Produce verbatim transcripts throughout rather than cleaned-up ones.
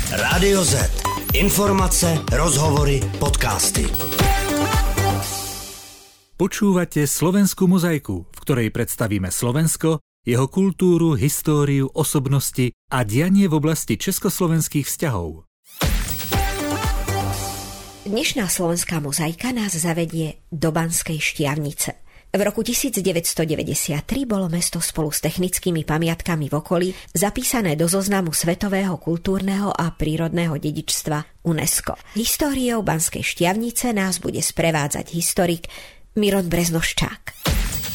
Rádio Z. Informace, rozhovory, podcasty. Počúvate Slovenskú mozaiku, v ktorej predstavíme Slovensko, jeho kultúru, históriu, osobnosti a dianie v oblasti československých vzťahov. Dnešná slovenská mozaika nás zavedie do Banskej Štiavnice. V roku devätnásťstodeväťdesiattri bolo mesto spolu s technickými pamiatkami v okolí zapísané do zoznamu svetového kultúrneho a prírodného dedičstva UNESCO. Históriou Banskej Štiavnice nás bude sprevádzať historik Miron Breznoščák.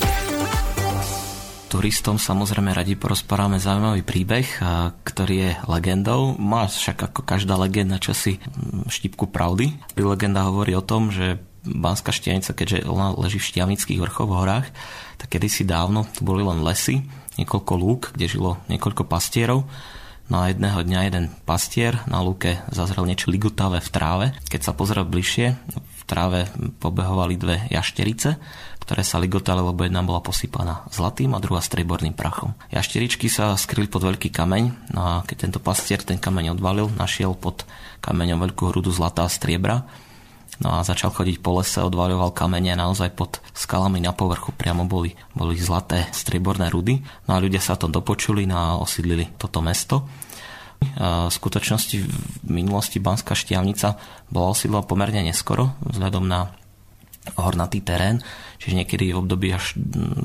Turistom samozrejme radi porozprávame zaujímavý príbeh, ktorý je legendou. Má však ako každá legenda čosi štipku pravdy. Legenda hovorí o tom, že Banská Štiavnica, keďže ona leží v Štiavnických vrchoch v horách, tak kedysi dávno tu boli len lesy, niekoľko lúk, kde žilo niekoľko pastierov. No a jedného dňa jeden pastier na lúke zazrel niečo ligutavé v tráve. Keď sa pozrel bližšie, v tráve pobehovali dve jašterice, ktoré sa ligotali, lebo jedna bola posypaná zlatým a druhá strieborným prachom. Jašteričky sa skryli pod veľký kameň, no a keď tento pastier ten kameň odvalil, našiel pod kameňom veľkú hrudu zlatá striebra. No a začal chodiť po lese, odvaľoval kamene a naozaj pod skalami na povrchu priamo boli, boli zlaté strieborné rudy. No a ľudia sa to dopočuli a osídlili toto mesto. V skutočnosti v minulosti Banská Štiavnica bola osídlená pomerne neskoro vzhľadom na hornatý terén, čiže niekedy v období až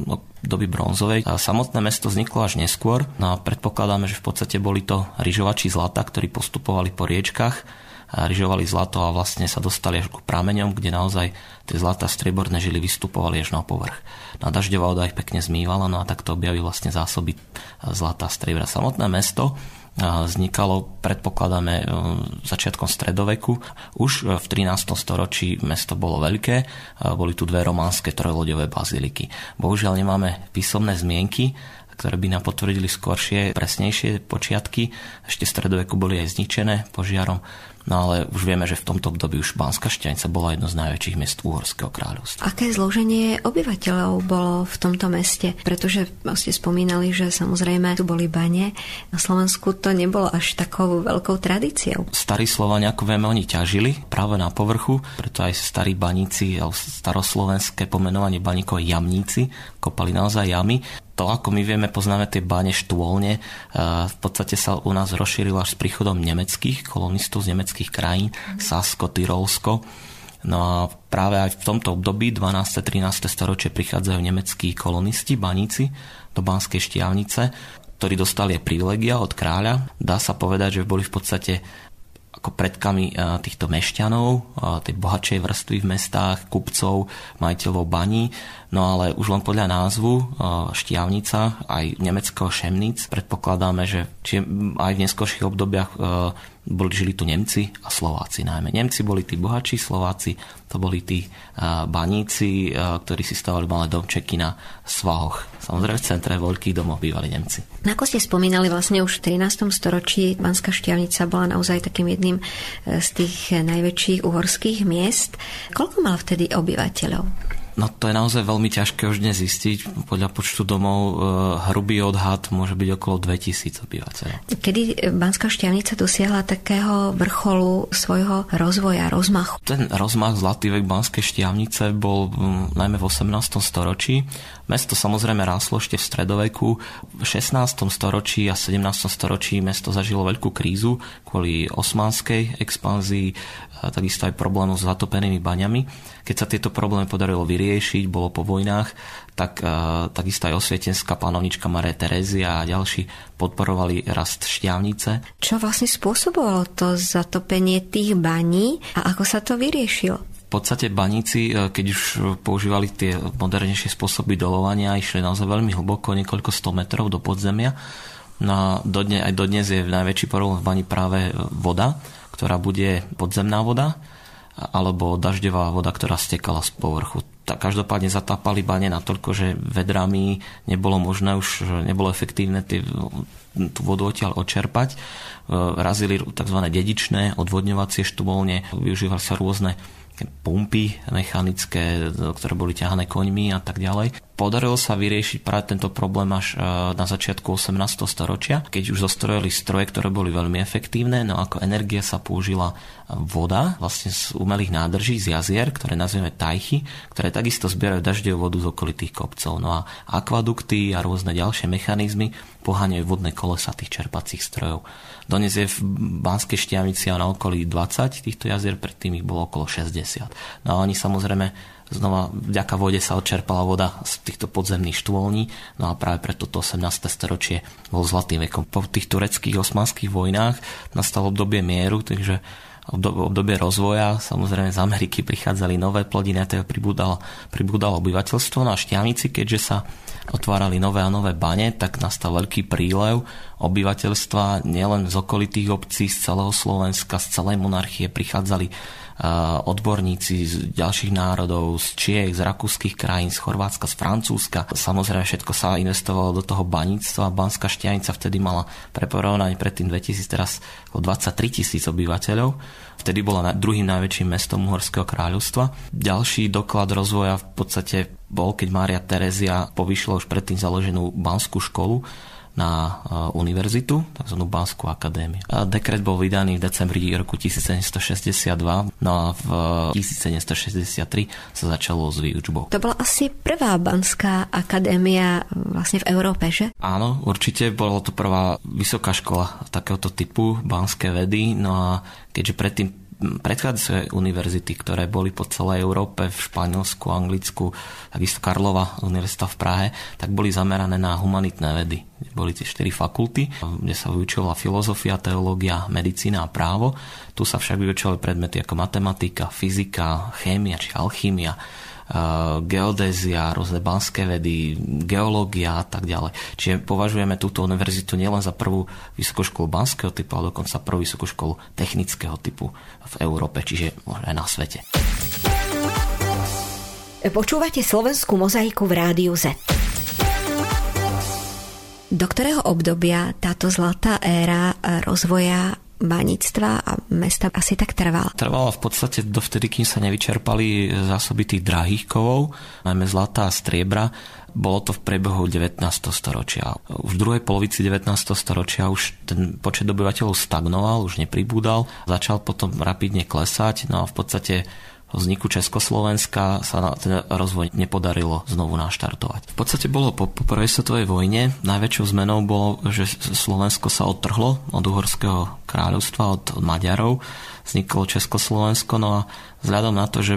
doby bronzovej. A samotné mesto vzniklo až neskôr. No a predpokladáme, že v podstate boli to ryžovači zlata, ktorí postupovali po riečkach, ryžovali zlato a vlastne sa dostali až k prameňom, kde naozaj tie zlatá strieborné žily vystupovali až na povrch. No a dažďová voda ich pekne zmývala, no a takto objavili vlastne zásoby zlatá striebra. Samotné mesto vznikalo, predpokladáme, začiatkom stredoveku. Už v trinástom storočí mesto bolo veľké, boli tu dve románske trojloďové baziliky. Bohužiaľ nemáme písomné zmienky, ktoré by nám potvrdili skoršie, presnejšie počiatky. Ešte v stredoveku boli aj zničené požiarom, no ale už vieme, že v tomto období už Banská Štiavnica bola jedno z najväčších miest Uhorského kráľovstva. Aké zloženie obyvateľov bolo v tomto meste? Pretože ste spomínali, že samozrejme tu boli bane. Na Slovensku to nebolo až takou veľkou tradíciou. Starí Slovania, ako vieme, oni ťažili práve na povrchu, preto aj starí baníci, staroslovenské pomenovanie baníkov jamníci, kopali naozaj jamy. To, ako my vieme, poznáme tie bane štôlne, v podstate sa u nás rozšírilo až s príchodom nemeckých kolonistov z nemeckých krajín, Sasko, Tyrolsko. No a práve aj v tomto období, dvanáste trináste storočie, prichádzajú nemeckí kolonisti, baníci do Banskej Štiavnice, ktorí dostali aj privilegia od kráľa. Dá sa povedať, že boli v podstate ako predkami týchto mešťanov, tej bohatšej vrstvy v mestách, kupcov, majiteľov baní. No ale už len podľa názvu Štiavnica, aj nemeckého Chemnitz, predpokladáme, že či aj v neskôrších obdobiach boli, žili tu Nemci a Slováci najmä. Nemci boli tí bohatší, Slováci to boli tí baníci, ktorí si stavali malé domčeky na svahoch. Samozrejme v centre veľkých domov bývali Nemci. Ako ste spomínali, vlastne už v trinástom storočí Banská Štiavnica bola naozaj takým jedným z tých najväčších uhorských miest. Koľko mal vtedy obyvateľov? No to je naozaj veľmi ťažké už dnes zistiť. Podľa počtu domov hrubý odhad môže byť okolo dvetisíc obyvateľov. Kedy Banská Štiavnica dosiahla takého vrcholu svojho rozvoja, rozmachu? Ten rozmach, zlatý vek Banskej Štiavnice bol najmä v osemnástom storočí. Mesto samozrejme ráslo ešte v stredoveku. V šestnástom storočí a sedemnástom storočí mesto zažilo veľkú krízu kvôli osmanskej expanzii, takisto aj problému s zatopenými baňami. Keď sa tieto problémy podarilo vyriešiť, bolo po vojnách, tak takisto aj osvietenská panovnička Mária Terézia a ďalší podporovali rast Štiavnice. Čo vlastne spôsobovalo to zatopenie tých baní a ako sa to vyriešilo? V podstate baníci, keď už používali tie modernejšie spôsoby dolovania, išli naozaj veľmi hlboko, niekoľko sto metrov do podzemia. No a dodne, aj dodnes je najväčší problém v bani práve voda, ktorá bude podzemná voda, alebo dažďová voda, ktorá stekala z povrchu. Tak každopádne zatápali bane natoľko, že vedrami nebolo možné, už nebolo efektívne tie, tú vodu odtiaľ odčerpať. Razili tzv. Dedičné odvodňovacie štúbolne, využívali sa rôzne pumpy mechanické, ktoré boli ťahané koňmi a tak ďalej. Podarilo sa vyriešiť práve tento problém až na začiatku osemnásteho storočia, keď už zostrojili stroje, ktoré boli veľmi efektívne, no ako energia sa použila voda vlastne z umelých nádrží, z jazier, ktoré nazývame tajchy, ktoré takisto zbierajú dažďovú vodu z okolitých kopcov. No a akvadukty a rôzne ďalšie mechanizmy poháňajú vodné kolesa tých čerpacích strojov. Dnes je v Banskej Štiavnici a na okolí dvadsať týchto jazier, predtým ich bolo okolo šesťdesiat. No a oni samozrejme znova vďaka vode sa odčerpala voda z týchto podzemných štôlní, no a práve preto to osemnáste storočie bol zlatým vekom. Po tých tureckých osmanských vojnách nastalo obdobie mieru, takže obdobie rozvoja, samozrejme z Ameriky prichádzali nové plodiny, a teda pribúdalo, pribúdalo obyvateľstvo. No a Štiavnici, keďže sa otvárali nové a nové bane, tak nastal veľký prílev obyvateľstva, nielen z okolitých obcí, z celého Slovenska, z celej monarchie prichádzali odborníci z ďalších národov, z Čiech, z rakúskych krajín, z Chorvátska, z Francúzska. Samozrejme všetko sa investovalo do toho baníctva. Banská Štiavnica vtedy mala pre porovnanie predtým dvetisíc, teraz o dvadsaťtri tisíc obyvateľov. Vtedy bola druhým najväčším mestom Uhorského kráľovstva. Ďalší doklad rozvoja v podstate bol, keď Mária Terezia povýšila už predtým založenú Banskú školu na univerzitu, tzv. Banskú akadémiu. Dekret bol vydaný v decembri roku tisícsedemstošesťdesiatdva, no a v tisícsedemstošesťdesiattri sa začalo s výučbou. To bola asi prvá Banská akadémia vlastne v Európe, že? Áno, určite bola to prvá vysoká škola takéhoto typu, banské vedy, no a keďže predtým predchádzajúce univerzity, ktoré boli po celej Európe, v Španielsku, Anglicku, takisto Karlova univerzita v Prahe, tak boli zamerané na humanitné vedy. Boli tie štyri fakulty, kde sa vyučovala filozofia, teológia, medicína a právo. Tu sa však vyučovali predmety ako matematika, fyzika, chémia či alchímia, geodézia, rôzne banské vedy, geológia a tak ďalej. Čiže považujeme túto univerzitu nielen za prvú vysokú školu banského typu, ale dokonca prvú vysokú školu technického typu v Európe, čiže možno aj na svete. Počúvate Slovenskú mozaiku v Rádiu Z. Do ktorého obdobia táto zlatá éra rozvoja baníctva a mesta asi tak trvala? Trvala v podstate dovtedy, kým sa nevyčerpali zásoby tých drahých kovov, najmä zlata a striebra. Bolo to v priebehu devätnásteho storočia. Už v druhej polovici devätnásteho storočia už ten počet obyvateľov stagnoval, už nepribúdal. Začal potom rapidne klesať, no a v podstate po vzniku Československa sa ten rozvoj nepodarilo znovu naštartovať. V podstate bolo po, po prvej svetovej vojne najväčšou zmenou bolo, že Slovensko sa odtrhlo od Uhorského kráľovstva, od, od Maďarov. Vzniklo Československo, no a vzhľadom na to, že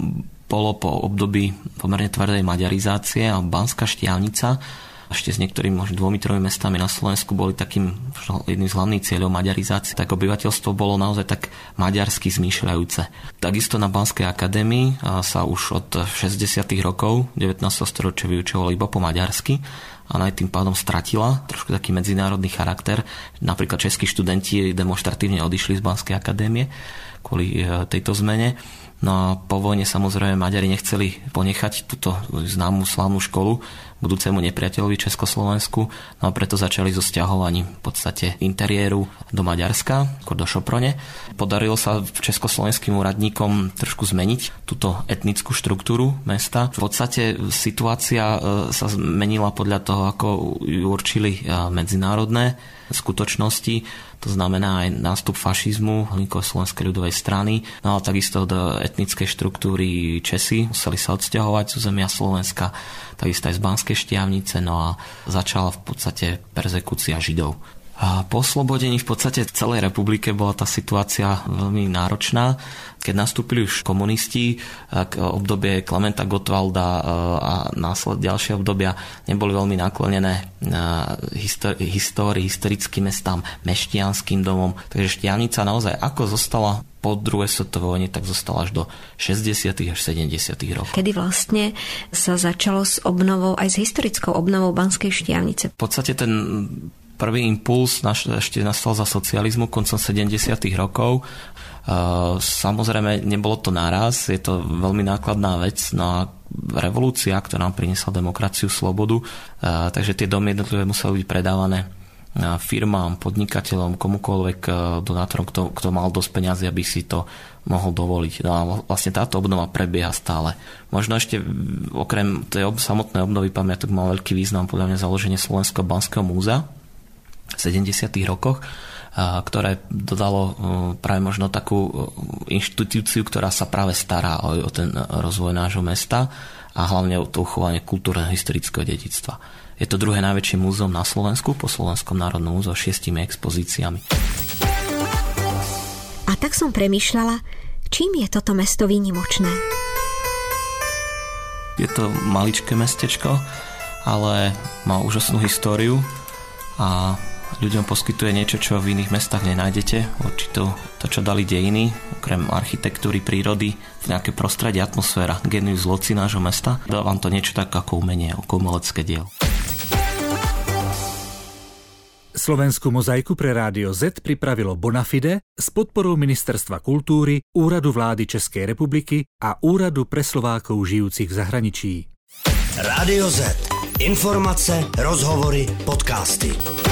bolo po období pomerne tvrdej maďarizácie a Banská Štiavnica ešte s niektorými možno dvomi, tromi mestami na Slovensku boli takým jedným z hlavných cieľov maďarizácie, tak obyvateľstvo bolo naozaj tak maďarsky zmýšľajúce. Takisto na Banskej akadémii sa už od šesťdesiatych rokov devätnásteho storočia vyučovalo iba po maďarsky a aj tým pádom stratila trošku taký medzinárodný charakter. Napríklad českí študenti demonštratívne odišli z Banskej akadémie kvôli tejto zmene. No a po vojne samozrejme Maďari nechceli ponechať túto známu slávnu školu budúcemu nepriateľovi Československu, no a preto začali so sťahovaním v podstate interiéru do Maďarska, do Šoprone. Podarilo sa československým úradníkom trošku zmeniť túto etnickú štruktúru mesta. V podstate situácia sa zmenila podľa toho, ako ju určili medzinárodné skutočnosti, to znamená aj nástup fašizmu, Slovenskej ľudovej strany, no ale takisto do etnickej štruktúry Česi museli sa odsťahovať z územia Slovenska, takisto aj z Banskej Štiavnice, no a začala v podstate perzekúcia Židov. A po oslobodení v podstate v celej republike bola tá situácia veľmi náročná. Keď nastúpili už komunisti, tak obdobie Klementa Gottwalda a následne ďalšie obdobia neboli veľmi naklonené histórii, histórii, historickým mestám, mešťanským domom. Takže Štiavnica naozaj ako zostala po druhej svetovej vojne, tak zostala až do šesťdesiatych až sedemdesiatych rokov. Kedy vlastne sa začalo s obnovou, aj s historickou obnovou Banskej Štiavnice? V podstate ten prvý impuls ešte nastal za socializmu koncom sedemdesiatych rokov. Samozrejme, nebolo to naraz, je to veľmi nákladná vec, no a revolúcia, ktorá nám priniesla demokraciu, slobodu, takže tie domy jednotlivé museli byť predávané firmám, podnikateľom, komukoľvek donátorom, kto, kto mal dosť peniazy, aby si to mohol dovoliť. No a vlastne táto obnova prebieha stále. Možno ešte okrem tej samotnej obnovy pamiatok mal veľký význam podľa mňa založenie Slovenského banského múzea v sedemdesiatych rokoch, ktoré dodalo práve možno takú inštitúciu, ktorá sa práve stará o, o ten rozvoj nášho mesta a hlavne o to uchovanie kultúrneho historického dedičstva. Je to druhé najväčšie múzeum na Slovensku po Slovenskom národnom múzeu s šiestimi expozíciami. A tak som premýšľala, čím je toto mesto výnimočné. Je to maličké mestečko, ale má úžasnú históriu a ľuďom poskytuje niečo, čo v iných mestách nenájdete. Určite to, čo dali dejiny, okrem architektúry, prírody, v nejaké prostredie, atmosféra, genius loci nášho mesta. Dá vám to niečo tak ako umenie, ako umelecké dielo. Slovenskú mozaiku pre Rádio Z pripravilo Bonafide s podporou Ministerstva kultúry, Úradu vlády Českej republiky a Úradu pre Slovákov žijúcich v zahraničí. Rádio Z. Informace, rozhovory, podcasty.